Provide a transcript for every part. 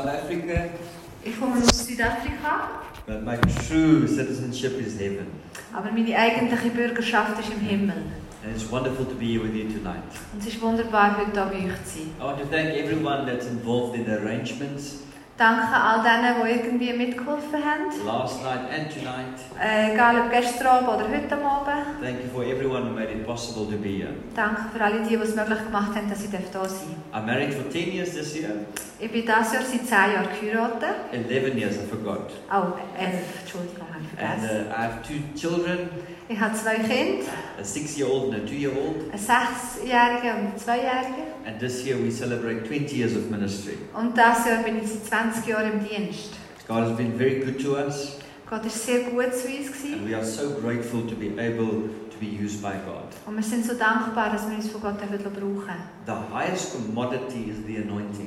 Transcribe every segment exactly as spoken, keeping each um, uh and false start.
South Africa, Ich komme aus Südafrika, but my true citizenship is heaven. aber meine eigentliche Bürgerschaft ist im Himmel. And it's wonderful to be here with you tonight. Und es ist wunderbar, heute Hier bei euch zu sein. I want to thank everyone that's involved in the arrangements Danke all denen, die irgendwie mitgeholfen haben. last night and tonight. Äh, egal ob gestern Abend oder heute Abend. Thank you for everyone who made it possible to be here. Danke für alle die, die es möglich gemacht haben, dass ich hier sein darf. I'm married for ten years this year. Ich bin dieses Jahr seit zehn Jahren geheiratet. eleven years, I forgot. Oh, elf, Entschuldigung, habe ich And vergessen. uh, I have two children, Ich habe zwei Kinder, a six-year-old and a two-year-old. einen sechsjährigen und einen zweijährigen. And this year we celebrate twenty years of ministry. Und dieses Jahr bin ich seit zwanzig Jahren im Dienst. God has been very good to us, Gott war sehr gut zu uns. and Gewesen. we are so grateful to be able to be used by God. Und wir sind so dankbar, dass wir uns von Gott brauchen dürfen. The highest commodity is the anointing.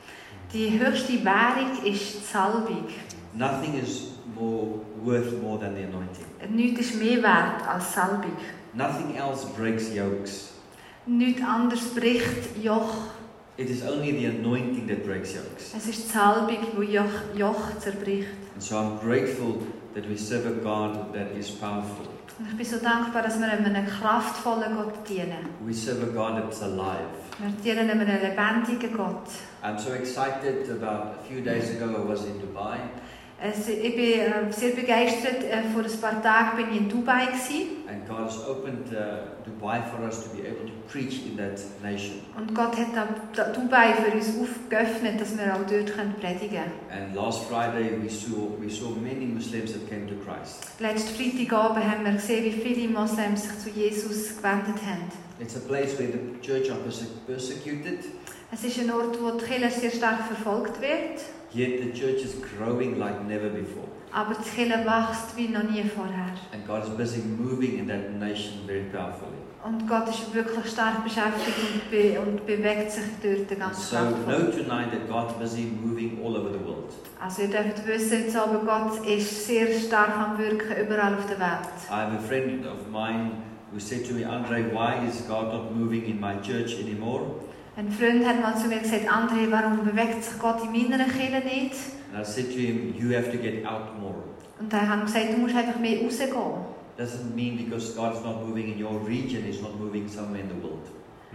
Die höchste Währung ist die Salbung. Nothing is more worth more than the anointing. Nichts ist mehr wert als Salbung. Nothing else breaks yokes. Nichts anderes bricht Joch. It is only the anointing that breaks yokes. Es ist die Salbung, die Joch, Joch zerbricht. And so I'm grateful that we serve a God that is powerful. Und ich bin so dankbar, dass wir einem kraftvollen Gott dienen. We serve a God that's alive. Wir dienen einem lebendigen Gott. I'm so excited. About a few days ago I was in Dubai. Also, ich bin äh, sehr begeistert. Äh, vor ein paar Tagen bin ich in Dubai gewesen. And God has opened uh, Dubai for us to be able to preach in that nation. Und Gott hat da Dubai für uns aufgeöffnet, dass wir auch dort predigen können. And last Friday we saw we saw many Muslims that came to Christ. Letzten Freitagabend haben wir gesehen, wie viele Moslems sich zu Jesus gewendet haben. It's a place where the church are perse- persecuted, Es ist ein Ort, wo die Kirche sehr stark verfolgt wird, yet the church is growing like never before. aber die Kirche wächst wie noch nie vorher. And God is busy moving in that nation very powerfully. Und Gott ist wirklich stark beschäftigt und, be und bewegt sich dort And ganz so kraftvoll. know tonight that God's busy moving all over the world. Also ihr dürft wissen, jetzt aber Gott ist sehr stark am Wirken überall auf der Welt. I have a friend of mine who said to me, Andre, why is God not moving in my church anymore? Ein Freund hat mal zu mir gesagt, André, warum bewegt sich Gott in meiner Kirche nicht? And I said to him, you have to get out more. Und dann haben gesagt, du musst einfach mehr rausgehen. Doesn't mean because God is not moving in your region, He's not moving somewhere in the world.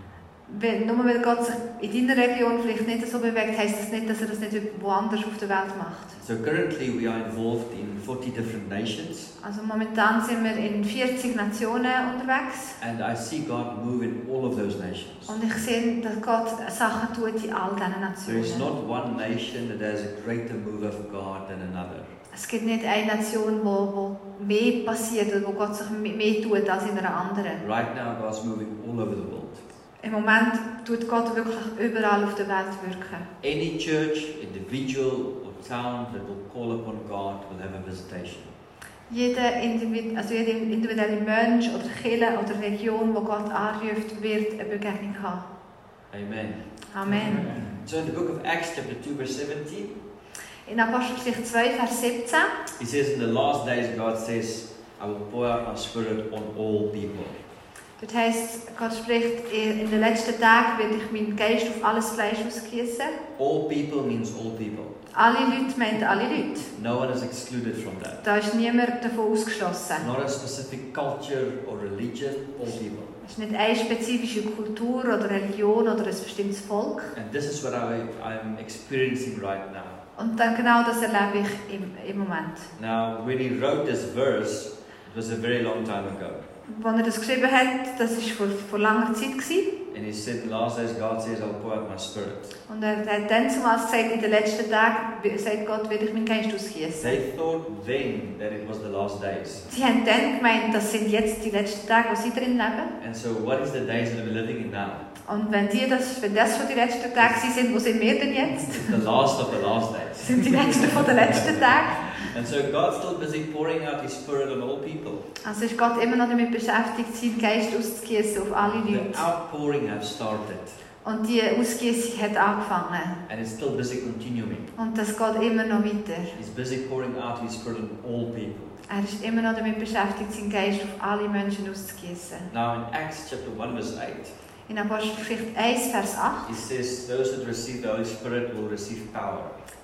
Wenn, nur weil Gott sich in deiner Region vielleicht nicht so bewegt, heisst das nicht, dass er das nicht woanders auf der Welt macht. So currently we are involved in forty different nations, Also momentan sind wir in vierzig Nationen unterwegs. and I see God move in all of those nations. Und ich sehe, dass Gott Sachen tut in all diesen There is Nationen. not one nation that has a greater move of God than another. Es gibt nicht eine Nation, wo, wo mehr passiert oder wo Gott sich mehr tut als in einer anderen. Right now God's moving all over the world. Im Moment tut Gott wirklich überall auf der Welt wirken. Any church, individual or town that will call upon God will have a visitation. Jeder, Individ also jeder individuelle Mensch oder Kirche oder Region, wo Gott anruft, wird eine Begegnung haben. Amen. Amen. So in the book of Acts chapter two verse seventeen, In Apostelgeschichte zwei, Vers siebzehn, he says in the last days God says, I will pour out my spirit on all people. dort heisst, Gott spricht, in den letzten Tagen werde ich meinen Geist auf alles Fleisch ausgießen. All people means all people. Alle Leute meint alle Leute. No one is excluded from that. Da ist niemand davon ausgeschlossen. Not a specific culture or religion, all people. Es ist nicht eine spezifische Kultur oder Religion oder ein bestimmtes Volk. And this is what I, I'm experiencing right now. Und dann genau das erlebe ich im, im Moment. Now, when he wrote this verse, it was a very long time ago. Als er das geschrieben hat, das war vor, vor langer Zeit gewesen. And he said, in the last days, God says, I'll pour out my spirit. Und er hat dann zumal gesagt, in den letzten Tagen, sagt Gott, werde ich meinen Geist ausgießen. They thought then that it was the last days. Sie haben dann gemeint, das sind jetzt die letzten Tage, wo sie drin leben. And so what is the days that we're living in now? Und wenn, die das, wenn das schon die letzten Tage sind, wo sind wir denn jetzt? It's the last of the last days. Sind die letzten von den letzten Tagen. And so God's still busy pouring out His Spirit on all people. Also ist Gott immer noch damit beschäftigt, seinen Geist auszugießen auf alle The Leute. outpouring has started. Und die Ausgießung hat angefangen. And it's still busy continuing. Und das geht immer noch weiter. He's busy pouring out His Spirit on all people. Er ist immer noch damit beschäftigt, seinen Geist auf alle Menschen auszugießen. Now in Acts chapter one verse eight, In Apostelgeschichte eins, Vers acht, it says, those that receive the Holy Spirit will receive power.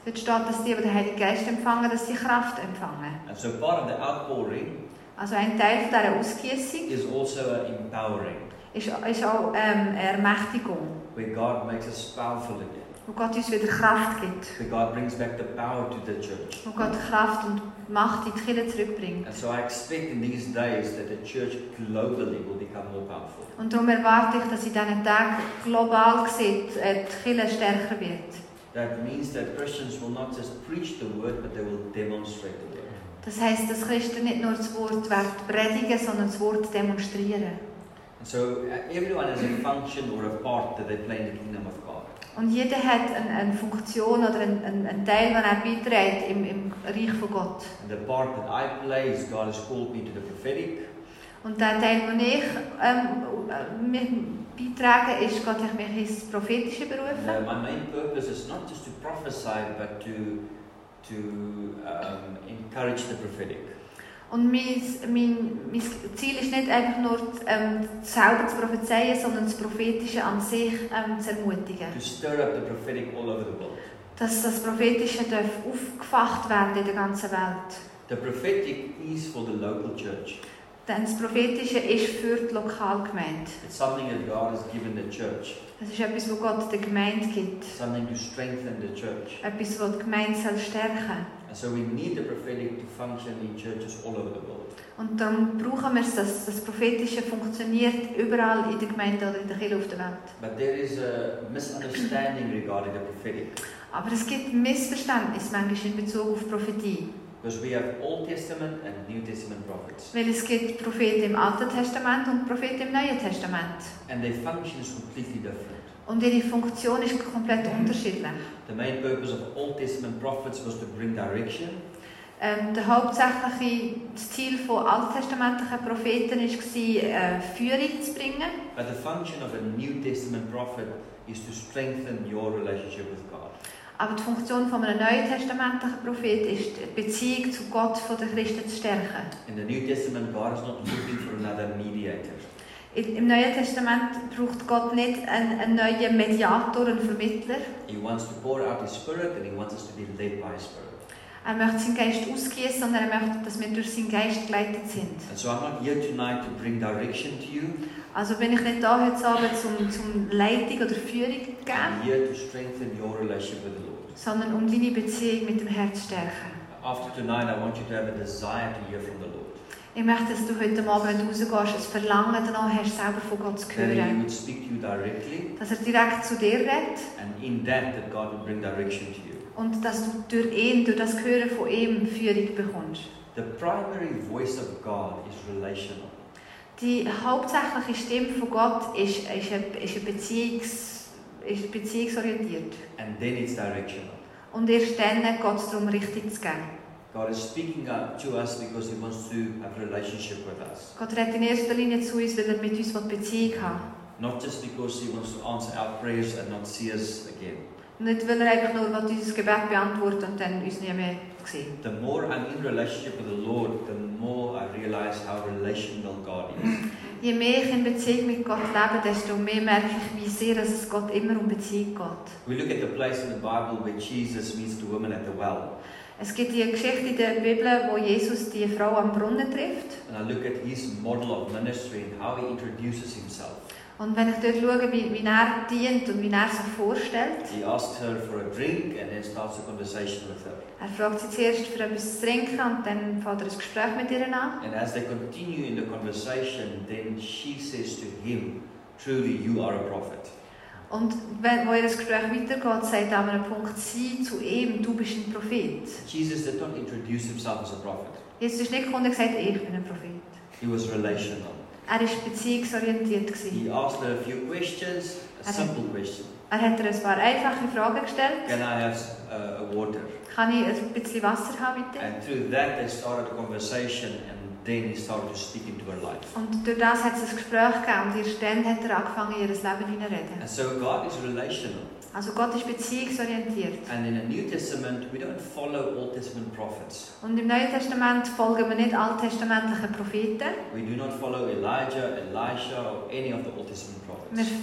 Dort steht, dass die, die den Heiligen Geist empfangen, dass sie Kraft empfangen. And so part of the outpouring Also ein Teil von dieser Ausgießung is also a empowering, ist, ist auch ähm, eine Ermächtigung, where God makes us powerful again. wo Gott uns wieder Kraft gibt, Where God brings back the power to the church. wo Gott Kraft und Macht in die Kirche zurückbringt. And so I expect in these days that the church globally will become more powerful. Und darum erwarte ich, dass in diesen Tagen global gesehen äh, die Kirche stärker wird. That means that Christians will not just preach the word, but they will demonstrate the word. Das heisst, dass Christen nicht nur das Wort werden predigen, sondern das Wort demonstrieren. And so uh, everyone has a function or a part that they play in the kingdom of God. Und jeder hat eine, eine Funktion oder einen, einen, einen Teil, den er beiträgt im, im Reich von Gott. And the part that I play is God has called me to the prophetic. Und der Teil, den ich ähm, mich beitrage, ist, Gott hat mich ins Prophetische berufen. And, uh, my main purpose is not just to prophesy, but to to um, encourage the prophetic. Und mein, mein, mein Ziel ist nicht einfach nur ähm, selber zu prophezeien, sondern das Prophetische an sich ähm, zu ermutigen. To stir up the prophetic all over the world. Dass das Prophetische darf aufgefacht werden in der ganzen Welt. The prophetic is for the local church. Denn das Prophetische ist für die Lokalgemeinde. It's something that God has given the church. Es ist etwas, was Gott der Gemeinde gibt. Something to strengthen the church. Etwas, das die Gemeinde soll stärken. And so we need the prophetic to function in churches all over the world. Und darum brauchen wir es, dass das Prophetische funktioniert überall in der Gemeinde oder in der Kirche auf der Welt. But there is a misunderstanding regarding the prophetic. Aber es gibt Missverständnisse manchmal in Bezug auf Prophetie. Because we have Old Testament and New Testament prophets. Weil es gibt Propheten im Alten Testament und Propheten im Neuen Testament. And their function is completely different. Und ihre Funktion ist komplett unterschiedlich. The main purpose of Old Testament prophets was to bring direction. Ähm, der hauptsächliche Ziel von alttestamentlichen Propheten war, äh, Führung zu bringen. But the function of a New Testament prophet is to strengthen your relationship with God. Aber die Funktion von einem neutestamentlichen Prophet ist, die Beziehung zu Gott von den Christen zu stärken. In the New Testament, God is not looking for another mediator. Im Neuen Testament braucht Gott nicht einen, einen neuen Mediator, einen Vermittler. He wants to pour out His Spirit and He wants us to be led by His Spirit. Er möchte seinen Geist ausgießen und er möchte, dass wir durch seinen Geist geleitet sind. And so I'm not here tonight to bring direction to you. Also bin ich nicht da heute Abend, um zum Leitung oder Führung zu geben, I'm here to strengthen your relationship with the Lord. sondern um deine Beziehung mit dem Herrn zu stärken. After tonight, I want you to have a desire to hear from the Lord. Ich möchte, dass du heute Abend, wenn du rausgehst, ein Verlangen danach hast, selber von Gott zu That He hören. would speak to you directly, Dass er direkt zu dir redet and in that, that God would bring direction to you. und dass du durch ihn, durch das Hören von ihm Führung bekommst. The primary voice of God is relational. Die hauptsächliche Stimme von Gott ist, ist, eine, ist, eine Beziehungs, ist beziehungsorientiert. And then it's directional. Und erst dann geht es darum, richtig zu gehen. God is speaking up to us because He wants to have a relationship with us. Gott redet in erster Linie zu uns, weil er mit uns eine Beziehung haben will. Not just because He wants to answer our prayers and not see us again. Nicht, weil er einfach nur unser Gebet beantwortet und dann uns nie mehr sieht. The more I'm in relationship with the Lord, the more I realize how relational God is. Je mehr ich in Beziehung mit Gott lebe, desto mehr merke ich, wie sehr dass es Gott immer um Beziehung geht. We look at the place in the Bible where Jesus meets the woman at the well. Es gibt die Geschichte in der Bibel, wo Jesus die Frau am Brunnen trifft. And I look at his model of ministry and how he introduces himself. Und wenn ich dort schaue, wie, wie er dient und wie er sich vorstellt, He asks her for a drink and then starts a conversation with her. er fragt sie zuerst für etwas zu trinken und dann fängt er ein Gespräch mit ihr an. And as they continue in the conversation, then she says to him, "Truly, you are a prophet." Und wenn, wo ihr das Gespräch weitergeht, sagt er an einem Punkt sie zu ihm, du bist ein Prophet. Jesus did not introduce himself as a prophet. Jesus ist nicht gekommen und gesagt, ich bin ein Prophet. He was relational. Er war beziehungsorientiert. He asked her a few questions, a simple question. Er hat ihr ein paar einfache Fragen gestellt. Can I have uh, a water? Kann ich ein bisschen Wasser haben, bitte? And through that they started a conversation and then he started to speak into her life. Und durch das hat es ein Gespräch gegeben und erst dann hat er angefangen, in ihr Leben hineinzureden. And so God is relational. Also Gott ist beziehungsorientiert. And in the New Testament, we don't follow Old Testament prophets. Und im Neuen Testament folgen wir nicht alttestamentlichen Propheten. We do not follow Elijah, Elisha, or any of the Old Testament Wir prophets.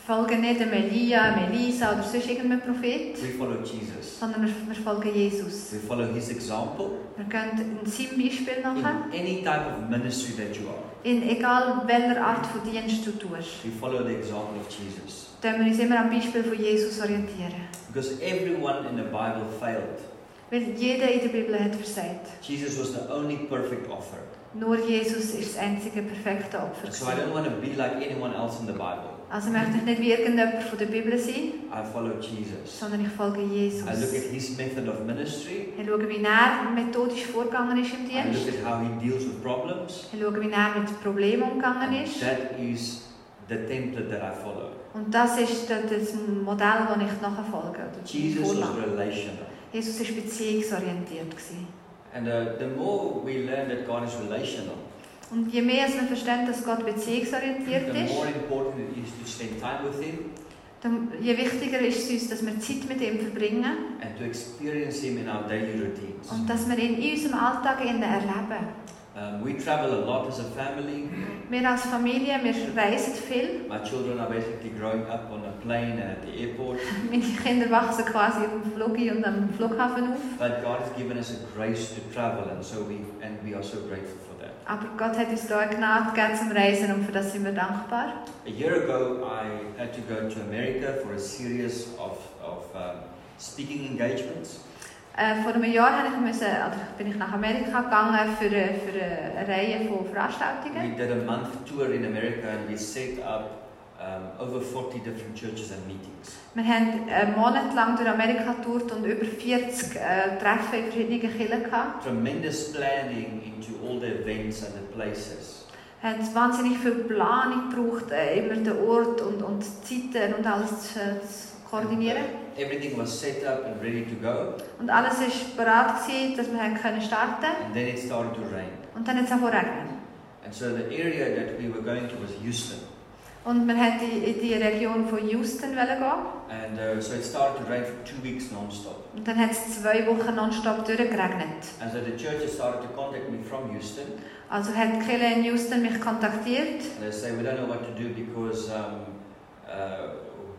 folgen nicht dem Elia, dem Elisa oder sonst irgendeinem Prophet, We follow Jesus. sondern wir, wir folgen Jesus. We follow his example Wir gehen in seinem Beispiel in nachher. any type of ministry that you are. In egal welcher Art von Dienst du tust, We follow the example of Jesus. können wir uns immer am Beispiel von Jesus orientieren. Because everyone in the Bible failed. Weil jeder in der Bibel hat versagt. Jesus was the only perfect offer. Nur Jesus ist das einzige perfekte Opfer. So I don't want to be like anyone else in the Bible. Also möchte ich nicht wie irgendjemand von der Bibel sein, I follow Jesus. sondern ich folge Jesus. I look at his method of ministry. Ich schaue, wie er methodisch vorgegangen ist im I look Dienst. at how he deals with problems. Ich schaue, wie er mit Problemen umgegangen ist. That is the template that I follow. Und das ist das Modell, das ich nachher folge. oder die Jesus was Vorlage. relational. Jesus war beziehungsorientiert. gewesen. And uh, the more we learn that God is relational, Und je mehr wir verstehen, dass Gott beziehungsorientiert the ist, more important it is to spend time with him dann- je wichtiger ist es uns, dass wir Zeit mit ihm verbringen and to experience him in our daily routines. und dass wir ihn in unserem Alltag innen erleben. Um, we travel a lot as a family. Wir als Familie, wir reisen viel. My children are basically growing up on a plane and at the airport. Meine Kinder wachsen quasi auf dem Flugzeug und am Flughafen auf. But God has given us a grace to travel, and so we and we are so grateful for that. Aber Gott hat uns da eine Gnade gegeben zum Reisen und für das sind wir dankbar. A year ago, I had to go to America for a series of of um, speaking engagements. Äh, vor einem Jahr habe ich müssen, oder bin ich nach Amerika gegangen für, eine- für eine Reihe von We Veranstaltungen. did a month tour in America, and we set up um, over forty different churches and meetings. Wir haben einen Monat lang durch Amerika getourt und über vierzig äh, Treffen in verschiedenen Kirchen gehabt. Tremendous planning into all the events and the places. Wir haben wahnsinnig viel Planung gebraucht, äh, immer den Ort und, und die Zeiten und alles zu, zu koordinieren. Everything was set up and ready to go, Und alles war bereit, gewesen, dass wir haben können starten and then it started to rain. Und dann hat es angefangen zu regnen. And so the area that we were going to was Houston. Und wir wollten in die Region von Houston gehen. And uh, so it started to rain for two weeks non-stop. Und dann hat es zwei Wochen nonstop durchgeregnet. And so the churches started to contact me from Houston. Also hat die Kirche in Houston mich kontaktiert. And they say, we don't know what to do because um, uh,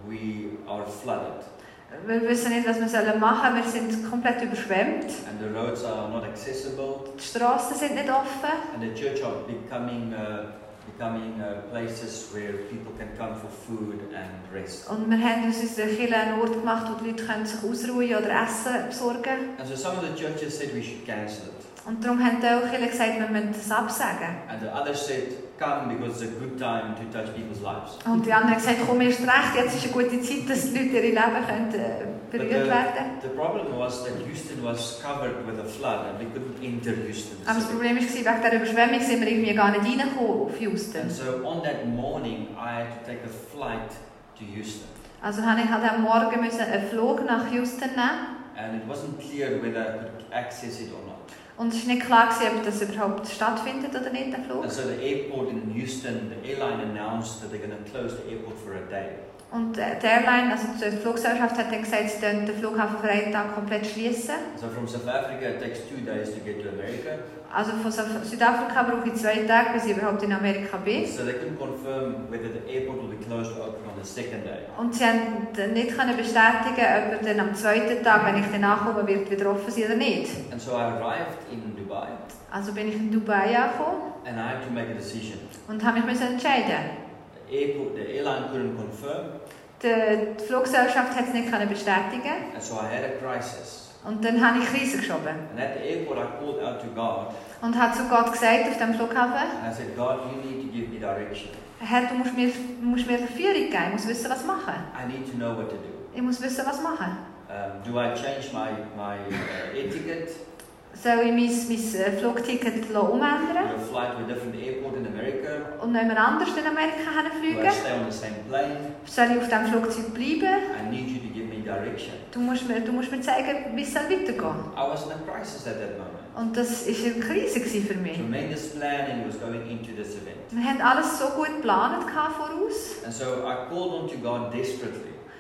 we are flooded. Wir wissen nicht, was wir machen sollen. Wir sind komplett überschwemmt. And the roads are not accessible. Die Straßen sind nicht offen. And the church are becoming, uh, becoming uh, places where people can come for food and rest. Und wir haben uns unserer Kirche einen Ort gemacht, wo die Leute können sich ausruhen oder Essen besorgen können. And so some of the churches said we should cancel it. Und darum haben die Kirche gesagt, wir müssen das absagen. And the others said, come because it's a good time to touch people's lives. Und die anderen haben gesagt, komm, erst recht, jetzt ist eine gute Zeit, dass die Leute ihre Leben können, äh, berührt werden. The problem was that Houston was covered with a flood and we couldn't enter Houston. Aber das Problem war, wegen der Überschwemmung sind wir irgendwie gar nicht reingekommen auf Houston. And so on that morning, I had to take a flight to Houston. Also habe ich halt am Morgen müssen einen Flug nach Houston nehmen. And it wasn't clear whether I could access it or not. Und es war nicht klar, ob das überhaupt stattfindet oder nicht, der Flug. And so the airport in Houston, the airline announced that they're going to close the airport for a day. Und die Airline, also die Fluggesellschaft, hat dann gesagt, sie werden den Flughafen für einen Tag komplett schließen. So from South Africa, it takes two days to get to America. Also von Südafrika brauche ich zwei Tage, bis ich überhaupt in Amerika bin. So they couldn't confirm whether the airport will be closed or open on the second day. Und sie haben nicht können bestätigen, ob er dann am zweiten Tag, wenn ich dann nachkomme, wird wieder offen sein oder nicht. And so I arrived in Dubai Also bin ich in Dubai angekommen and I had to make a decision. und habe mich müssen entscheiden. The airport, the airline couldn't confirm, Die, die Fluggesellschaft hat es nicht können bestätigen. and so I had a crisis. Und dann habe ich Krise geschoben. And at the airport, I called out to God Und habe zu Gott gesagt auf dem Flughafen, and I said, God, you need to give me direction. Herr, du musst mir, musst mir Führung geben, ich muss wissen, was machen. I need to know what to do. Ich muss wissen, was machen. Um, do I change my, my uh, air ticket? Soll ich mein, mein Flugticket umändern Do I fly to a different airport in America? und noch jemand anders in Amerika Do I hinfliegen? stay on the same plane? Soll ich auf diesem Flugzeug bleiben? I need you to give me direction. Du musst mir, du musst mir zeigen, wie es weitergehen soll. I was in a crisis at that moment. Und das war eine Krise für mich. Tremendous planning was going into this event. Wir haben alles so gut geplant voraus. And so I called on to God desperately.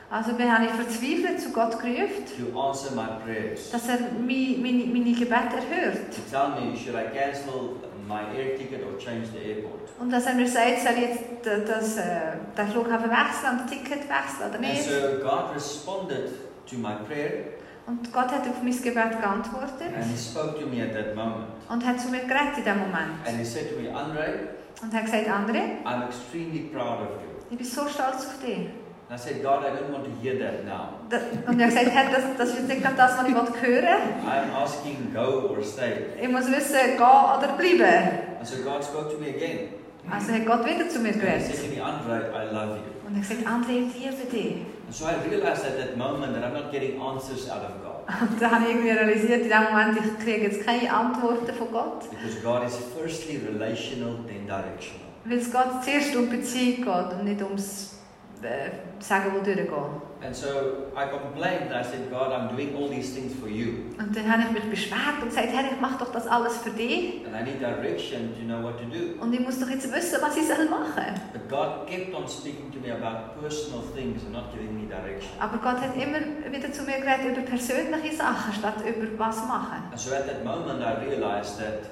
Also bin ich verzweifelt zu Gott gerufen, to answer my prayers. dass er meine, meine, meine Gebete erhört. To tell me, should I cancel my air ticket or change the airport? Und dass er mir sagt, soll ich jetzt das, das, äh, den Flughafen wechseln und das Ticket wechseln oder And nicht. so God responded to my prayer Und Gott hat auf mein Gebet geantwortet and He spoke to me at that moment. und hat zu mir geredet in diesem Moment. And He said to me, Andre, Und hat gesagt, André, I'm extremely proud of you. ich bin so stolz auf dich. And I said, God, I don't want to hear that now. Das, und er hat gesagt, Herr, das, das ist jetzt nicht gerade das, was ich hören will. I'm asking go or stay. Ich muss wissen, gehen oder bleiben. And so God spoke to me again. Also hat Gott wieder zu mir And He geredet. said to me, Andre, I love you. Und er hat gesagt, André, ich liebe dich. And so I realized at that moment that I'm not getting answers out of God. Und dann habe ich irgendwie realisiert, in dem Moment, ich kriege jetzt keine Antworten von Gott. Because God is firstly relational, then directional. Weil es Gott zuerst um Beziehung geht und nicht ums äh, Sagen, wo durchgehen. And so I complained and I said, God, I'm doing all these things for you. Und dann habe ich mich beschwert und gesagt, Herr, ich mache doch das alles für dich. And I need direction to know what to do. Und ich muss doch jetzt wissen, was ich soll machen. But God kept on speaking to me about personal things and not giving me direction. Aber Gott hat immer wieder zu mir geredet über persönliche Sachen, statt über was machen. And so at that moment I realized that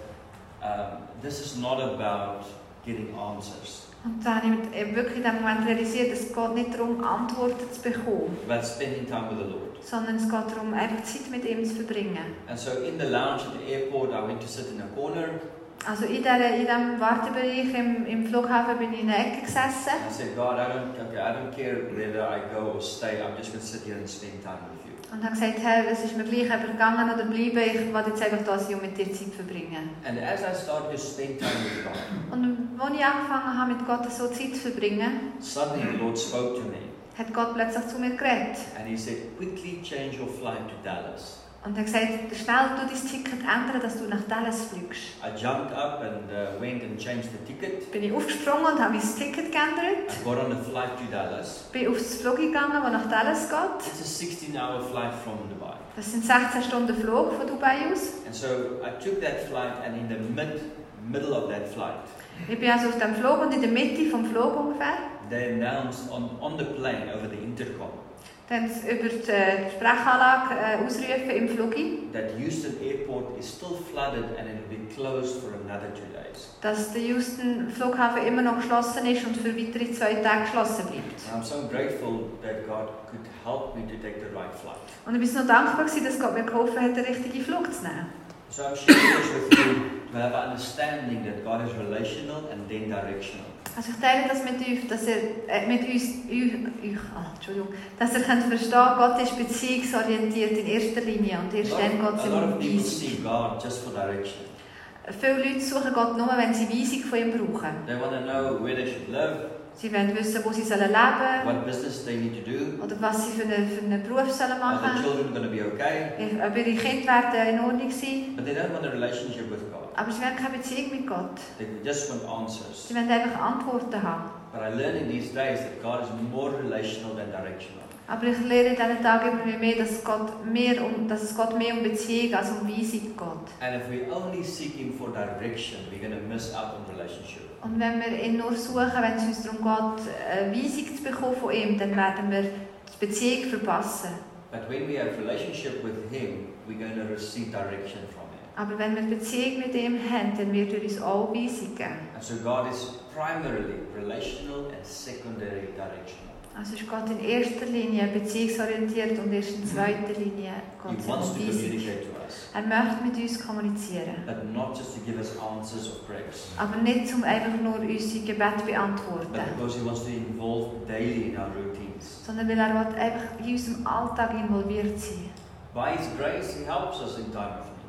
um, this is not about getting answers. Und dann habe ich wirklich in dem Moment realisiert, es geht nicht darum, Antworten zu bekommen, About spending time with the Lord. sondern es geht darum, einfach Zeit mit ihm zu verbringen. And so in the lounge at the airport, I went to sit in a corner. Also in diesem Wartebereich im, im Flughafen bin ich in der Ecke gesessen. And I said, God, I don't, okay, I don't care whether I go or stay. I'm just going to sit here and spend time with you. Und habe gesagt, Herr, es ist mir gleich, ob ich gegangen oder bleiben. Ich will jetzt einfach da sein und mit dir Zeit verbringen. And as I started to spend time with God, Und als ich angefangen habe, mit Gott so Zeit zu verbringen, suddenly the Lord spoke to me. hat Gott plötzlich zu mir geredet. And He said, quickly change your flight to Dallas. Und er hat gesagt, schnell du dein Ticket ändern, dass du nach Dallas fliegst. I jumped up and uh, went and changed the ticket. Bin ich aufgesprungen und habe mein Ticket geändert. I got on a flight to Dallas. Bin aufs Flug gegangen, das nach Dallas geht. It's a sixteen hour flight from Dubai. Das sind sechzehn Stunden Flug von Dubai aus. And so I took that flight and in the mid, middle of that flight, Ich bin also auf dem Flug und in der Mitte vom Flug ungefähr. they announced on, on the plane over the intercom Dann über die äh, Sprechanlage äh, ausrufen im Flug, that Houston Airport is still flooded and it will be closed for another two days. dass der Houston Flughafen immer noch geschlossen ist und für weitere zwei Tage geschlossen bleibt. And I'm so grateful that God could help me to take the right flight. Und ich war so dankbar, dass Gott mir geholfen hat, den richtigen Flug zu nehmen. So I'm sharing this with you to have an understanding that God is relational and then directional. Also ich teile das mit euch, dass er äh, mit uns, euch, euch ah, Entschuldigung, dass ihr könnt verstehen, Gott ist beziehungsorientiert in erster Linie und erst dann geht es A lot um of people Weisung. see God just for direction. Viele Leute suchen Gott nur, wenn sie Weisung von ihm brauchen. They want to know where they should live, Sie wollen wissen, wo sie sollen leben what business they need to do, oder was sie für einen, für einen Beruf sollen are the machen. children going to be okay? Ob ihre Kinder werden in Ordnung sein. But they don't want a relationship with God. Aber sie wollen keine Beziehung mit Gott. They just want answers. Sie wollen einfach Antworten haben. But I learn in these days that God is more relational than directional. Aber ich lehre in diesen Tagen immer mehr, dass, Gott mehr um, dass es Gott mehr um Beziehung als um Weisung geht. And if we only seek Him for direction, we're going to miss out on relationship. Und wenn wir ihn nur suchen, wenn es uns darum geht, eine Weisung zu bekommen von ihm, dann werden wir die Beziehung verpassen. But when we have relationship with Him, we're going to receive direction from Him. Aber wenn wir Beziehung mit ihm haben, dann wird er uns auch Weisung geben. And so God is primarily relational and secondary directional. Also ist Gott in erster Linie beziehungsorientiert und erst in zweiter Linie He Gott wants um to Weisung. communicate to us, Er möchte mit uns kommunizieren. but not just to give us answers of prayers, Aber nicht um einfach nur unsere Gebete but beantworten, because He wants to involve daily in our routines. sondern weil er will einfach in unserem Alltag involviert sein. By His grace, He helps us in time of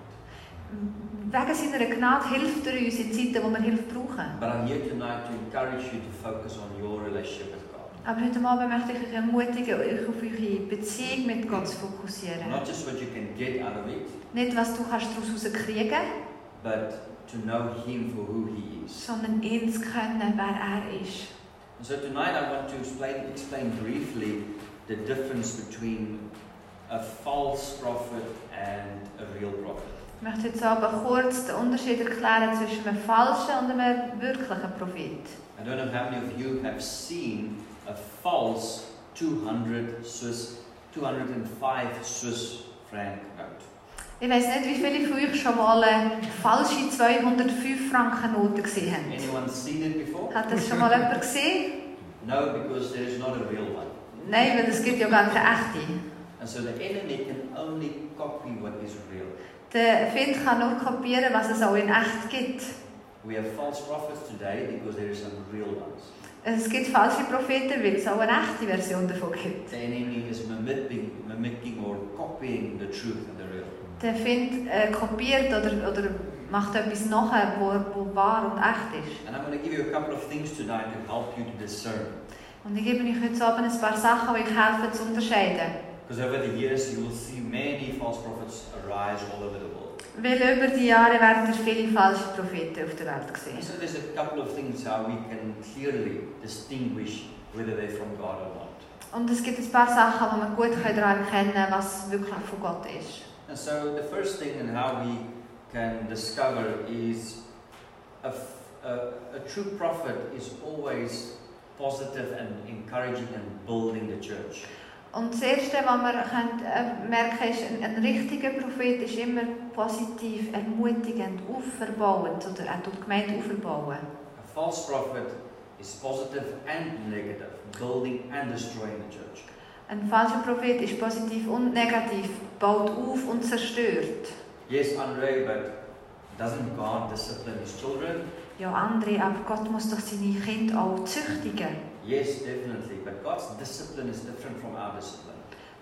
need. Wegen seiner Gnade hilft er uns in Zeiten, wo wir Hilfe brauchen. But I'm here tonight to encourage you to focus on your relationship with God. Aber heute Abend möchte ich euch ermutigen, euch auf eure Beziehung mit Gott zu fokussieren. Not just what you can get out of it, Nicht, was du kannst daraus kriegen kannst, but to know Him for who He is. sondern ihn zu kennen, wer er ist. And so tonight I want to explain, explain briefly the difference between a false prophet and a real prophet. Ich möchte jetzt aber kurz den Unterschied erklären zwischen einem falschen und einem wirklichen Prophet. I don't know how many of you have seen a false two hundred Swiss, two hundred five Swiss franc note. Ich weiss nicht, wie viele von euch schon mal eine falsche zweihundertfünf Franken Note gesehen haben. Anyone seen it before? Hat das schon mal jemand gesehen? No, because there is not a real one. Nein, weil es gibt ja gar keine echte. And so the enemy can only copy what is real. Der Feind kann nur kopieren, was es auch in echt gibt. We have false prophets today because there are some real ones. Es gibt falsche Propheten, weil es auch eine echte Version davon gibt. The enemy is mimicking, mimicking or copying the truth and the real. Der Feind äh, kopiert oder, oder macht etwas nachher, wo, wo wahr und echt ist. And I'm going to give you a couple of things tonight to help you to discern. Und ich gebe euch heute Abend ein paar Sachen, die euch helfen zu unterscheiden. Because over the years you will see many false prophets arise all over the world. Weil über die Jahre werden ihr viele falsche Propheten auf der Welt And gesehen. so there's a couple of things how we can clearly distinguish whether they're from God or not. Und es gibt ein paar Sachen, wo man gut daran erkennen kann, was wirklich von Gott ist. And so the first thing and how we can discover is a, a, a true prophet is always positive and encouraging and building the church. Und das Erste, was wir können, äh, merken können, ist, ein, ein richtiger Prophet ist immer positiv, ermutigend, auferbauend oder er tut die Gemeinde aufbauen. A false prophet is positive and negative, building and destroying the church. Ein falscher Prophet ist positiv und negativ, baut auf und zerstört. Yes, Andre, but doesn't God discipline his children? Ja, André, aber Gott muss doch seine Kinder auch züchtigen. Yes, definitely, but God's discipline is different from our discipline.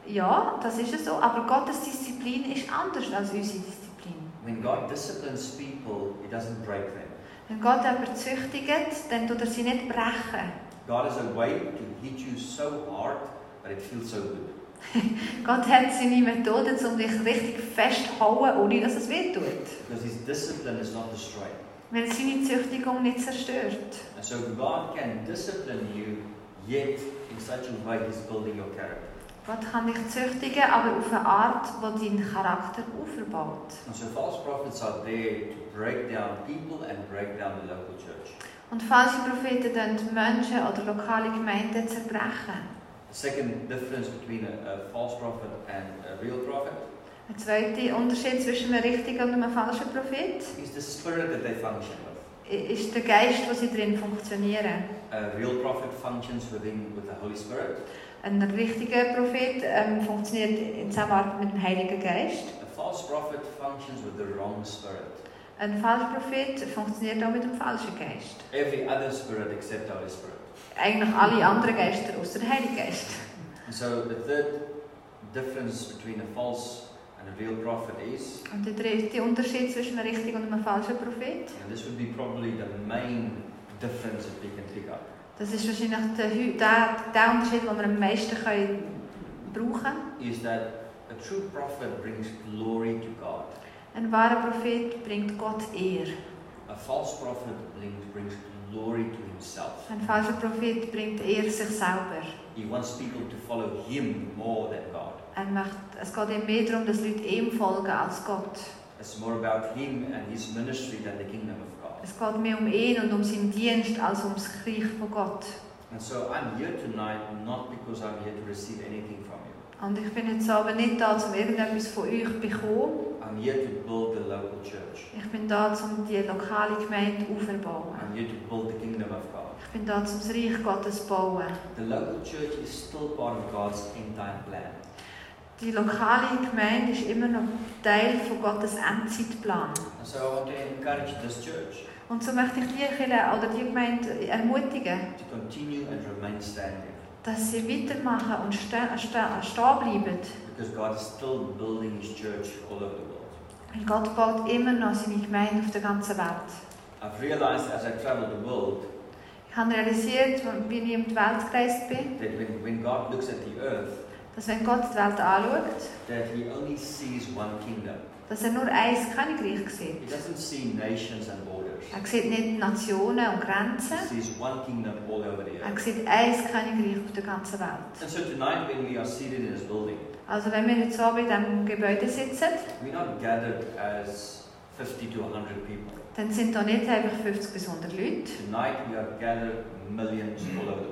Ja, das ist es so, aber Gottes Disziplin ist anders als unsere Disziplin. When God disciplines people, He doesn't break them. Wenn Gott jemanden züchtigt, dann tut er sie nicht brechen. God has a way to hit you so hard, but it feels so good. Gott hat seine Methode, um dich richtig festzuhauen, ohne dass es weh tut. Because His discipline is not destroyed. Weil seine Züchtigung nicht zerstört. And so God can discipline you, yet in such a way He's building your character. Gott kann dich züchtigen, aber auf eine Art, die deinen Charakter aufbaut. And so false prophets are there to break down people and break down the local church. Und falsche Propheten tun Menschen oder lokale Gemeinden zerbrechen. The second difference between a, a false prophet and a real prophet Ein zweiter Unterschied zwischen einem richtigen und einem falschen Prophet is the spirit that they function with. ist der Geist, wo sie drin funktionieren. A real prophet functions within with the Holy Spirit. Ein richtiger Prophet ähm, funktioniert in Zusammenarbeit mit dem Heiligen Geist. A false prophet functions with the wrong spirit. Ein falscher Prophet funktioniert auch mit dem falschen Geist. Every other spirit except the Holy Spirit. Eigentlich alle anderen Geister außer der Heilige Geist. And so the third difference between a false and a real prophet is, Und der dritte Unterschied zwischen einem richtigen und einem falschen Prophet, and this would be probably the main difference that we can pick up, das ist wahrscheinlich der, der, der Unterschied, den wir am meisten können brauchen können. is that a true prophet brings glory to God. Ein wahrer Prophet bringt Gott Ehre. A false prophet brings, brings glory to himself. Ein falscher Prophet bringt Ehre sich selber. He wants people to follow him more than God. Er macht, es geht ihm mehr darum, dass Leute ihm folgen als Gott. It's more about him and his ministry than the kingdom of God. Es geht mehr um ihn und um seinen Dienst als um das Reich von Gott. And so I'm here tonight not because I'm here to receive anything from you. Und ich bin jetzt aber nicht da, um irgendetwas von euch zu bekommen. I'm here to build the local church. Ich bin da, um die lokale Gemeinde aufzubauen. I'm here to build the kingdom of God. Ich bin da, um das Reich Gottes zu bauen. The local church is still part of God's end-time plan. Die lokale Gemeinde ist immer noch Teil von Gottes Endzeitplan. And so I want to encourage this church Und so möchte ich die Kirche oder die Gemeinde ermutigen, to continue and remain standing. dass sie weitermachen und stehen, stehen, stehen bleiben. Because God is still building His church all over the world. Weil Gott baut immer noch seine Gemeinde auf der ganzen Welt. I've realized as I travel the world Ich habe realisiert, wie ich um die Welt gereist bin, that when, when God looks at the earth, dass wenn Gott die Welt anschaut, that He only sees one kingdom. dass er nur ein Königreich sieht. He doesn't see nations and borders. Er sieht nicht Nationen und Grenzen. He sees one kingdom all over the Er earth. sieht ein Königreich auf der ganzen Welt. And so tonight when we are seated in this building, Also wenn wir jetzt so in diesem Gebäude sitzen, we're not gathered as fifty to one hundred people. dann sind da nicht einfach fünfzig bis hundert Leute, Tonight we are gathered millions all over the world.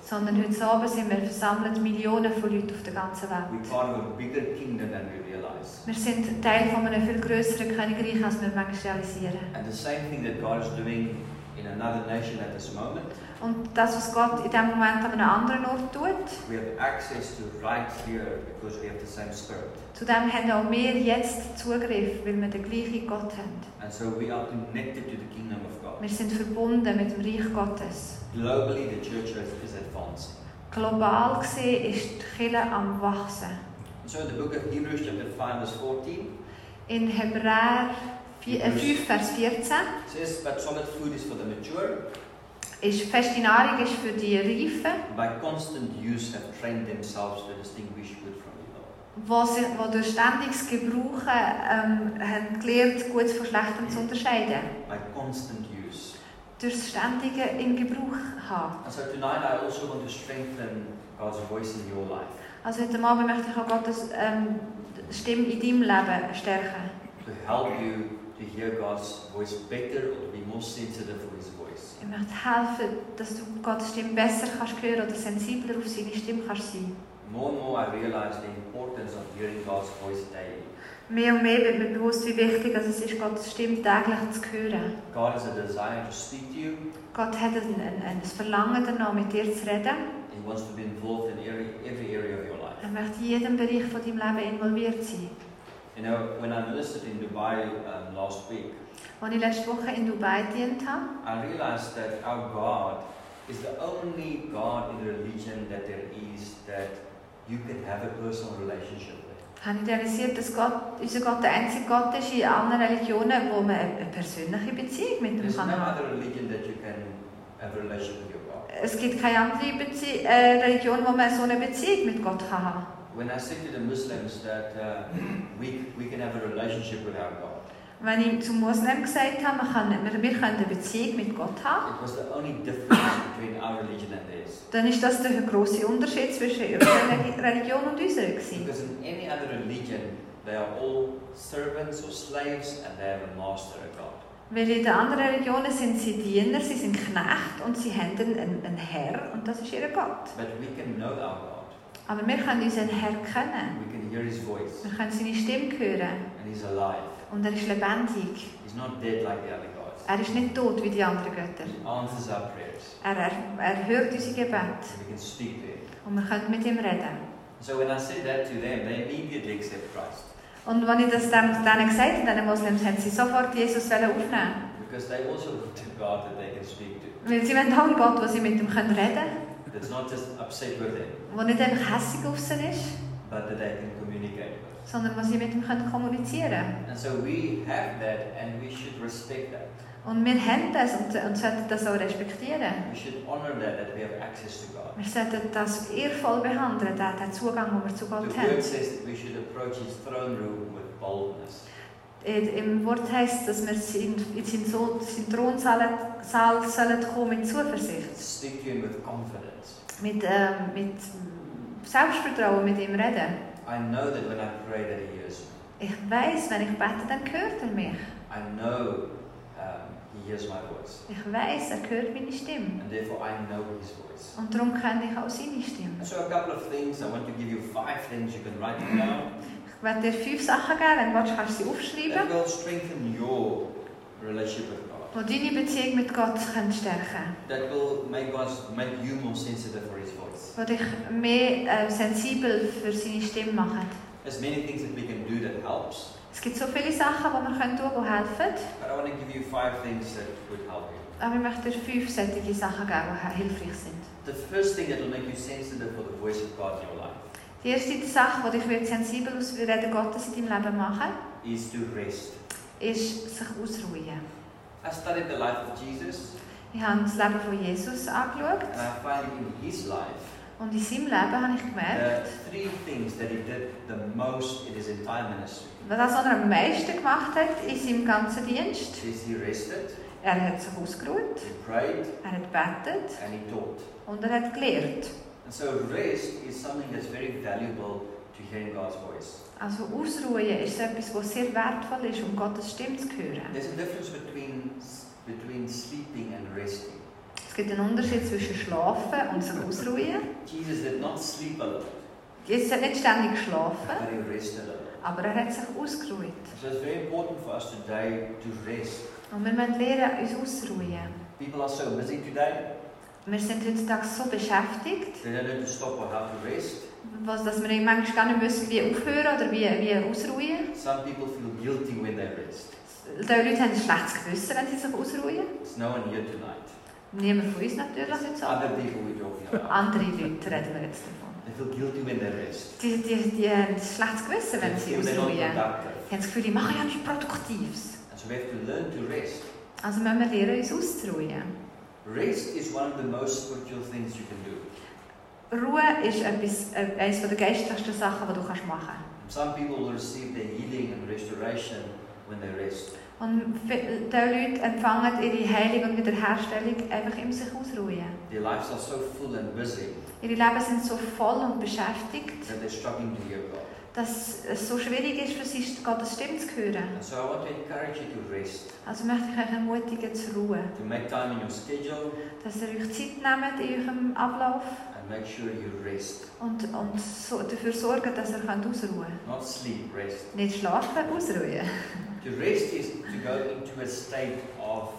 Sondern heute Abend sind wir versammelt, Millionen von Leuten auf der ganzen Welt. We're part of a bigger kingdom than we realize. Wir sind Teil von einem viel grösseren Königreich, als wir manchmal realisieren. And the same thing that God is doing in another nation at this moment, Und das, was Gott in diesem Moment an einem anderen Ort tut, we have access to right here because we have the same spirit. zu dem haben auch wir jetzt Zugriff, weil wir den gleichen Gott haben. And so we are connected to the kingdom of God. Wir sind verbunden mit dem Reich Gottes. Globally, the church is is advancing. Global gesehen ist die Kirche am Wachsen. So in the book of Hebrews, chapter five, verse fourteen, In Hebräer fünf, Vers vierzehn it says, "But solid food is for the mature, ist feste Nahrung ist für die Reifen, by constant use have trained themselves to distinguish good from evil." wo, sie, wo durch ständiges Gebrauchen ähm, haben gelernt, Gutes von Schlechtem zu unterscheiden. By constant use. Durch das ständige in Gebrauch haben. And so tonight I also want to strengthen God's voice in your life. Also heute Abend möchte ich auch Gottes ähm, Stimme in deinem Leben stärken. To help you to hear God's voice better or to be more sensitive for His voice. Ich möchte helfen, dass du Gottes Stimme besser kannst hören oder sensibler auf seine Stimme kannst sein. More and more I realize the importance of hearing God's voice daily. Mehr und mehr wird mir bewusst, wie wichtig es ist, Gottes Stimme täglich zu hören. God has a desire to speak to you. Gott hat ein, ein, ein Verlangen danach, mit dir zu reden. He wants to be involved in every, every area of your life. Er möchte in jedem Bereich von deinem Leben involviert sein. You know, when I ministered in Dubai um, last week, Als ich letzte Woche in Dubai gedient habe, I realized that our God is the only God in the religion that there is that you can have a personal relationship with. habe ich realisiert, dass Gott, unser Gott der einzige Gott ist in anderen Religionen, wo man eine persönliche Beziehung mit ihm There's no kann haben. other religion that you can have a relationship with your God. Es gibt keine andere Bezie äh, Religion, wo man so eine Beziehung mit Gott kann haben. When I said to the Muslims that uh, we, we can have a relationship with our God, Wenn ich zum Muslim gesagt habe, man kann, wir, wir können eine Beziehung mit Gott haben, it was the only difference between our religion and theirs. dann ist das der grosse Unterschied zwischen unserer Religion und unserer gewesen. Because in any other religion, they are all servants or slaves and they have a master, a God. Weil in den anderen Religionen sind sie Diener, sie sind Knecht und sie haben einen, einen Herr und das ist ihr Gott. But we can know our God. Aber wir können unseren Herr kennen. We can hear His voice. Wir können seine Stimme hören. And He's alive. Und er ist lebendig. He's not dead like the other gods. Er ist nicht tot wie die anderen Götter. He answers our prayers. Er, er, er hört unsere Gebete. We can speak to Him. Und wir können mit ihm reden. So when I said that to them, they immediately accept Christ. Und als ich das dann, denen gesagt habe, den Moslems, haben sie sofort Jesus aufnehmen. Because they also look to God that they can speak to. Weil sie wollen auch einen Gott, wo sie mit ihm reden können. That's not just upset with them, Der nicht einfach hässig auf sie ist, but that they can communicate with. sondern wo sie mit ihm kommunizieren können. And so we have that and we should respect that. Und wir haben das und, und sollten das auch respektieren. We should honor that, that we have access to God. Wir sollten das ehrvoll behandeln, den, den Zugang, den wir zu Gott The haben. word says that we should approach His throne room with boldness. Im Wort heisst, dass wir in seinen Thronsaal sollen kommen mit Zuversicht. Speak to Him with confidence. Mit, ähm, mit Selbstvertrauen mit ihm reden. I know that when I pray that He hears me. Ich weiss, wenn ich bete, dann hört er mich. I know um, He hears my voice. Ich weiss, er hört meine Stimme. And therefore I know His voice. Und darum kenne ich auch seine Stimme. And so a couple of things, I want to give you five things you can write them down. Ich werde dir fünf Sachen geben, wenn du willst, kannst du sie aufschreiben, That will strengthen your relationship with God. die deine Beziehung mit Gott können stärken That will make us make you more sensitive for His voice. können. Die dich mehr äh, sensibel für seine Stimme machen. There's many things that we can do that helps. Es gibt so viele Sachen, die wir können tun können, die helfen. But I want to give you five things that would help you. Aber ich möchte dir fünf solche Sachen geben, die hilfreich sind. The first thing that will make you sensitive for the voice of God in your life Die erste Sache, die dich sensibel aus dem Reden Gottes in deinem Leben machen, is to rest. ist sich ausruhen. I studied the life of Jesus Ich habe das Leben von Jesus angeschaut and I find in His life und in seinem Leben habe ich the gemerkt, three things that He did the most in His entire ministry. was er am meisten gemacht hat in seinem ganzen Dienst. Is He rested, Er hat sich ausgeruht, He prayed, er hat gebetet and He taught. und er hat gelehrt. And so rest is something that's very valuable to hearing God's voice. Also Ausruhen ist etwas, was sehr wertvoll ist, um Gottes Stimme zu hören. There's a difference between between sleeping and resting. Es gibt einen Unterschied zwischen Schlafen und sich ausruhen. Jesus did not sleep a lot, Jesus hat nicht ständig geschlafen, but he rested a lot. aber er hat sich ausgeruht. So it's very important for us today to rest. Und wir müssen lernen, uns auszuruhen. People are so busy today, Wir sind heutzutage so beschäftigt, they don't know to stop or how to rest. was, dass wir manchmal gar nicht wissen, wie aufhören oder wie, wie ausruhen. Some people feel guilty when they rest. Die Leute haben ein schlechtes Gewissen, wenn sie sich ausruhen. There's no one here tonight. Niemand von uns natürlich jetzt auch. Other people we're talking about. Andere Leute reden wir jetzt davon. They feel guilty when they rest. Die, die, die haben ein schlechtes Gewissen, wenn They sie feel they're not ausruhen. productive. Die haben das Gefühl, ich mache ja nichts Produktives. And so we have to learn to rest. Also müssen wir lernen, uns auszuruhen. Rest is one of the most spiritual things you can do. Ruhe ist etwas, äh, eines der geistlichsten Sachen, die du kannst machen kannst. Some people will receive their healing and restoration when they rest. Und viele Leute empfangen ihre Heilung und Wiederherstellung einfach im sich ausruhen. Their lives are so full and busy Ihre Leben sind so voll und beschäftigt, that they're struggling to hear God. dass es so schwierig ist für sie, Gottes Stimme zu hören. And so I want to encourage you to rest, Also möchte ich euch ermutigen, zu ruhen. to make time in your schedule Dass ihr euch Zeit nehmt in eurem Ablauf and make sure you rest. und, und so dafür sorgen, dass ihr könnt ausruhen könnt. Not sleep, rest. Nicht schlafen, ausruhen. To rest is to go into a state of,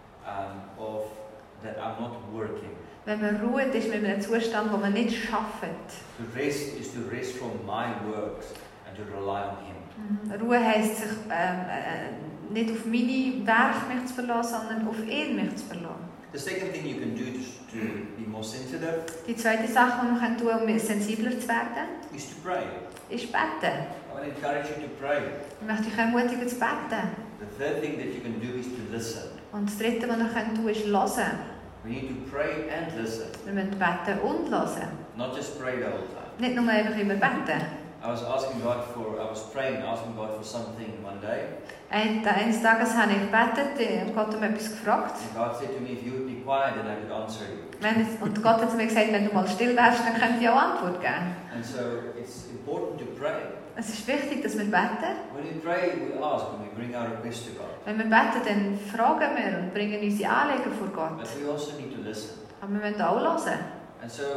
um, of that I'm not working. Wenn man ruht, ist man in einem Zustand, wo man nicht arbeitet. To rest is to rest from my works and to rely on Him. Mhm. Ruhe heisst, sich ähm, äh, nicht auf meine Werke mich zu verlassen, sondern auf ihn mich zu verlassen. The second thing you can do to, to be more sensitive Die zweite Sache, die man tun kann, um sensibler zu werden, is to pray. ist beten. I want to encourage you to pray. Ich möchte euch ermutigen, zu beten. The third thing that you can do is to listen. Und das dritte, was ihr tun könnt, ist hören. We need to pray and listen, Wir müssen beten und hören. not just pray the whole time. Nicht nur einfach immer beten. I was asking God for, I was praying, asking God for something one day, Ein- Eines Tages habe ich gebetet und Gott hat mich etwas gefragt. and God said to me, if you would be quiet, then I could answer you. Wenn es, und Gott hat zu mir gesagt, wenn du mal still wärst, dann könnte ich auch Antwort geben. And so it's important to pray. Es ist wichtig, dass wir beten. When we pray, we ask, and we bring our request to God. Wenn wir beten, dann fragen wir und bringen unsere Anliegen vor Gott. But we also need to listen. Aber wir müssen auch hören. And so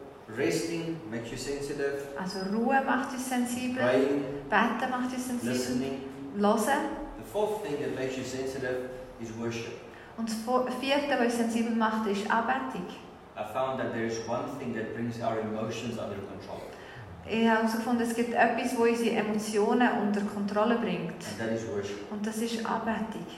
resting makes you sensitive, Also Ruhe macht uns sensibel, praying, beten macht uns sensibel, listening. hören. The fourth thing that makes you sensitive is worship. Und das Vo- vierte, was uns sensibel macht, ist Anbetung. I found that there is one thing that brings our emotions under control, Ich habe herausgefunden, es gibt etwas, das unsere Emotionen unter Kontrolle bringt. and that is worship. Und das ist Anbetung.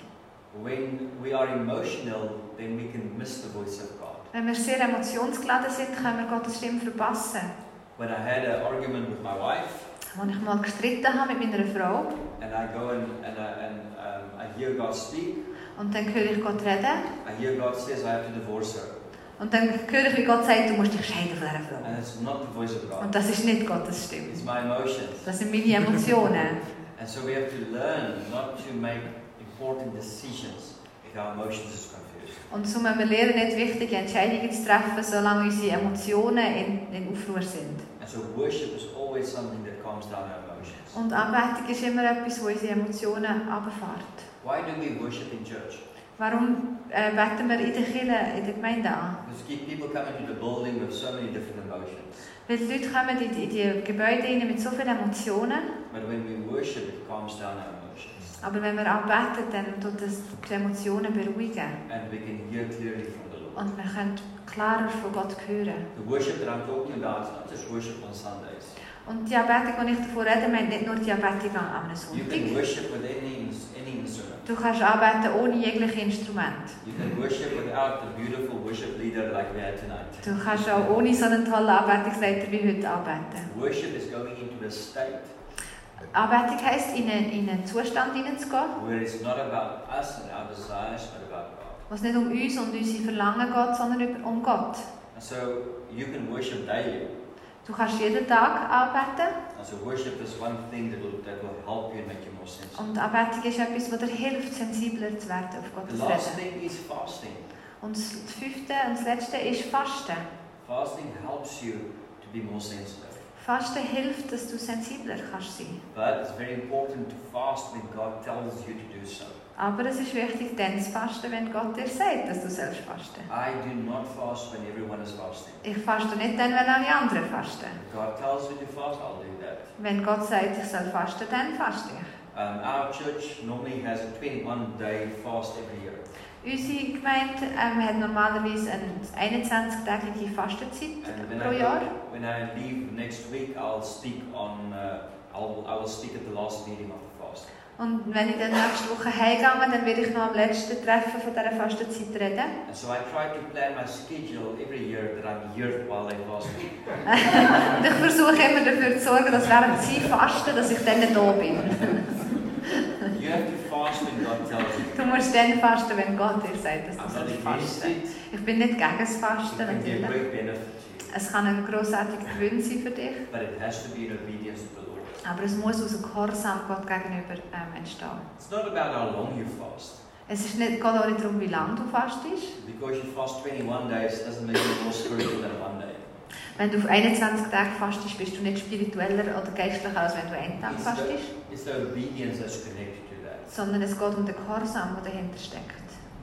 When we are emotional, then we can miss the voice of God. Wenn wir sehr emotionsgeladen sind, können wir Gottes Stimme verpassen. When I had an argument with my wife, Als ich mal gestritten habe mit meiner Frau and I go and, and, I, and um, I hear God speak, und dann höre ich Gott reden I hear God says I have to divorce her. und dann höre ich, wie Gott sagt, du musst dich scheiden von dieser Frau. And it's not the voice of God. Und das ist nicht Gottes Stimme. It's my emotions. Das sind meine Emotionen. And so we have to learn not to make important decisions if our emotions is confused. Und so müssen wir lernen, nicht wichtige Entscheidungen zu treffen, solange unsere Emotionen in, in Aufruhr sind. And so worship is always something that calms down our emotions. Und Anbetung ist immer etwas, wo unsere Emotionen runterfährt. Why do we worship in church? Warum äh, beten wir in der Kirche, in der Gemeinde an? Because people come into the building with so many different emotions. Weil die Leute kommen in die, in die Gebäude rein mit so vielen Emotionen. But when we worship, it calms down our emotions. Aber wenn wir anbeten, dann tut das die Emotionen beruhigen. And we can hear clearly from the Lord. Und wir können klarer von Gott hören. The worship that I'm talking about is not just worship on Sundays. Und die Anbetung, die ich davon rede, meint nicht nur die Anbetung an einem You can Sonntag. worship with any, any instrument. Du kannst anbeten ohne jegliche Instrumente. You can worship without a beautiful worship leader like we had tonight. Du kannst auch ohne so einen tollen Anbetungsleiter wie heute anbeten. Worship is going into a state Anbetung heisst, in einen, in einen Zustand hineinzugehen, where it's not about us and our desires, but about God. wo es nicht um uns und unsere Verlangen geht, sondern über- um Gott. And so you can worship daily. Du kannst jeden Tag anbeten. And so worship is one thing that will, that will help you and make you more sensitive. Und Anbetung ist etwas, das dir hilft, sensibler zu werden auf The Gottes last Reden. thing is fasting. Und das fünfte und das letzte ist Fasten. Fasting helps you to be more sensitive. Fasten hilft, dass du sensibler kannst sein. But it's very important to fast when God tells you to do so. Aber es ist wichtig, dann zu fasten, wenn Gott dir sagt, dass du selbst fasten. I do not fast when everyone is fasting. Ich faste nicht dann, wenn alle anderen fasten. If God tells me to fast, I'll do that. Wenn Gott sagt, ich soll fasten, dann faste ich. Um, our church normally has a twenty-one day fast every year. Unsere Gemeinde ähm, hat normalerweise eine einundzwanzig-tägige Fastenzeit And pro when I, Jahr. when I leave next week, I'll speak on. Uh, I'll, I will speak at the last meeting of the fast. Und wenn ich dann nächste Woche heimgehe, dann werde ich noch am letzten Treffen von dieser Fastenzeit reden. And so I try to plan my schedule every year that I'm here while they fast. Und ich versuche immer dafür zu sorgen, dass während sie fasten, dass ich dann da bin. You have to fast when God tells you. Du musst dann fasten, wenn Gott dir sagt, dass I'm du not sollst against fasten. it. Ich bin nicht gegen das It Fasten, can be a natürlich. great benefit to you, Es kann ein grossartiger Gewinn sein für dich, but it has to be in obedience to the Lord. aber es muss aus einem Gehorsam Gott gegenüber ähm, entstehen. It's not about how long you fast. Es ist nicht, geht auch nicht darum, wie lange du fastest. Because you fast twenty-one days doesn't make you more spiritual than one day. Wenn du auf einundzwanzig Tage fastest, bist du nicht spiritueller oder geistlicher, als wenn du einen Tag It's the, fastest. it's the obedience that's connected to that. Sondern es geht um den Gehorsam, der dahinter steckt.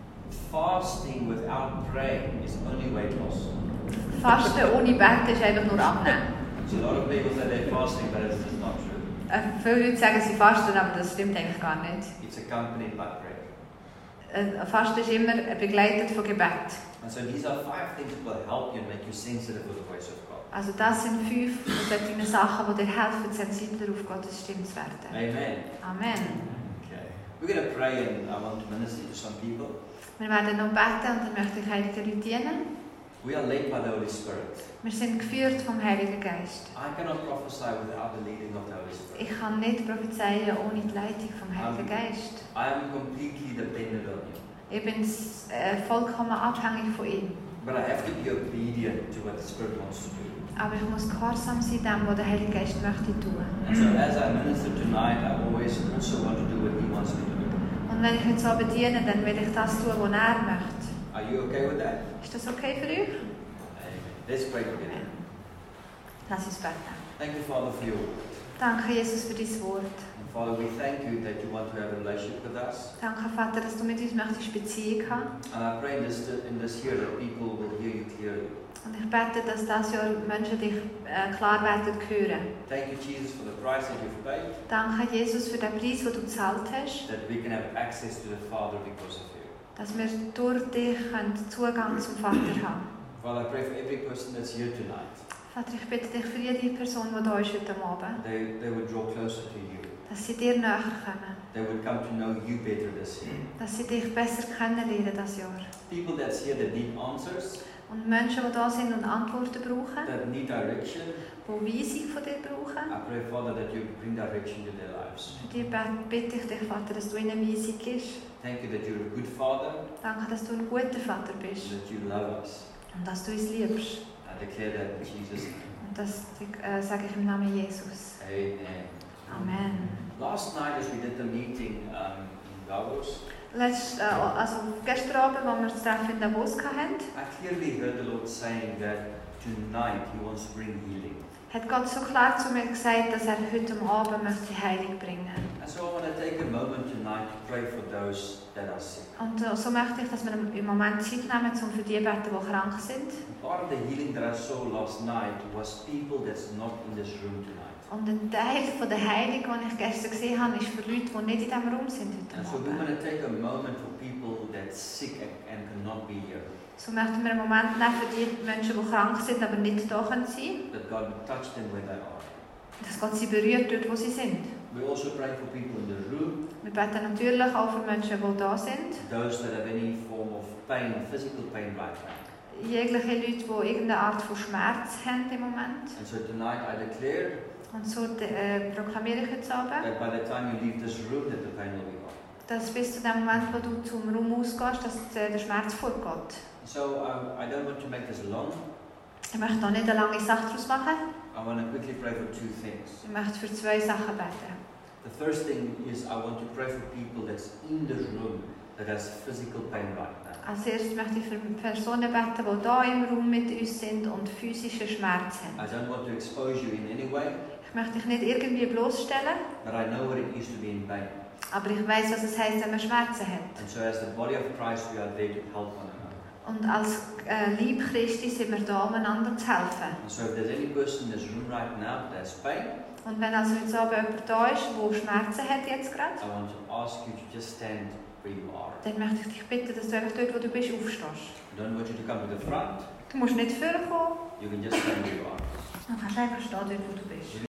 Fasting without praying is only weight loss. Fasten ohne Beten ist einfach nur abnehmen. So a lot of people say they're fasting, but it's just not true. Äh, viele Leute sagen, sie fasten, aber das stimmt eigentlich gar nicht. It's accompanied by prayer. Äh, Fasten ist immer begleitet von Gebet. And so these are five things that will help you and make you sensitive to the voice of God. Also das sind fünf solche Sachen, die dir helfen, sensibler auf Gottes Stimme zu werden. Amen. Amen. Okay. We're going to pray and I want to minister to some people. Wir werden noch beten und dann möchte ich heiligen Leute dienen. We are led by the Holy Spirit. Wir sind geführt vom Heiligen Geist. I cannot prophesy without the leading of the Holy Spirit. Ich kann nicht prophezeien ohne die Leitung vom Heiligen Geist. I am completely dependent on you. Ich bin äh, vollkommen abhängig von ihm. But I have to be obedient to what the Spirit wants to do. Aber ich muss gehorsam sein dem, was der Heilige Geist möchte tun. And so as I minister tonight, I always also want to do what He wants me to do. Und wenn ich heute so bediene, dann will ich das tun, was er möchte. Are you okay with that? Ist das okay für euch? Amen. Let's pray together. Lass uns beten. Thank you, Father, for your word. Danke, Jesus, für dein Wort. And Father, we thank you that you want to have a relationship with us. Danke, Vater, dass du mit uns möchtest Beziehung haben. And I pray in this, in this year that people will hear you clearly. Und ich bete, dass das Jahr Menschen dich äh, klar werden hören. Thank you, Jesus, for the price that you've paid, Danke, Jesus, für den Preis, den du gezahlt hast. that we can have access to the Father because of you. Dass wir durch dich Zugang zum Vater haben. Father, I pray for every person that's here tonight. Vater, ich bitte dich für jede Person, die da ist heute Abend, They, they would draw closer to you. dass sie dir näher kommen. They would come to know you better this year. Dass sie dich besser kennenlernen das Jahr. People that's here that need answers, Und Menschen, die da sind und Antworten brauchen, that need direction, die Weisung von dir brauchen, I pray, Father, that you bring direction to their lives. für die bitte ich dich, Vater, dass du ihnen Weisung gibst. Thank you that you're a good Father Danke, dass du ein guter Vater and bist that you love us. und dass du uns liebst. I declare that in Jesus' name. Und das äh, sage ich im Namen Jesus. Amen. Amen. Last night, as we did the meeting um, in Davos, Letzt, äh, also gestern Abend, als wir das Treffen in Davos hatten, I clearly heard the Lord saying that tonight He wants to bring healing. hat Gott so klar zu mir gesagt, dass er heute Abend möchte Heilung bringen. And so I want to take a moment tonight to pray for those that are sick. Und äh, so möchte ich, dass wir im Moment Zeit nehmen, um für die zu beten, die krank sind. Part of the healing that I saw last night was people that's not in this room tonight. Und ein Teil von der Heilung, die ich gestern gesehen habe, ist für Leute, die nicht in diesem Raum sind heute And so we want Abend. to take a moment for people that's sick and, and cannot be here. So möchten wir einen Moment nehmen für die Menschen, die krank sind, aber nicht da können sein. That God would touch them where they are. Dass Gott sie berührt dort, wo sie sind. We also pray for people in the room, Wir beten natürlich auch für Menschen, die da sind. those that have any form of pain, physical pain right now. Jegliche Leute, die irgendeine Art von Schmerz haben im Moment. And so tonight I declare Und so äh, proklamiere ich jetzt Abend, that by the time you leave this room that the pain will be gone. dass bis zu dem Moment, wo du zum Raum ausgehst, dass äh, der Schmerz fortgeht. So um, I don't want to make this long. Ich möchte noch nicht eine lange Sache daraus machen. I want to quickly pray for two things. Ich möchte für zwei Sachen beten. The first thing is I want to pray for people that's in this room that has physical pain right now. Als erstes möchte ich für Personen beten, die hier im Raum mit uns sind und physische Schmerz haben. I don't want to expose you in any way, Ich möchte dich nicht irgendwie bloßstellen, but I know what it is to be in pain. aber ich weiß, was es heisst, wenn man Schmerzen hat. And so as the body of Christ, we are there to help one another. Und als äh, Leib Christi sind wir da, um einander zu helfen. And so if there's any person in this room right now that has pain, Und wenn also heute Abend jemand da ist, der Schmerzen hat jetzt gerade, I want to ask you to just stand where you are. dann möchte ich dich bitten, dass du einfach dort, wo du bist, aufstehst. I don't want you to come to the front. Du musst nicht vorkommen, You can just stand where you are. du kannst einfach stehen, dort, wo du bist.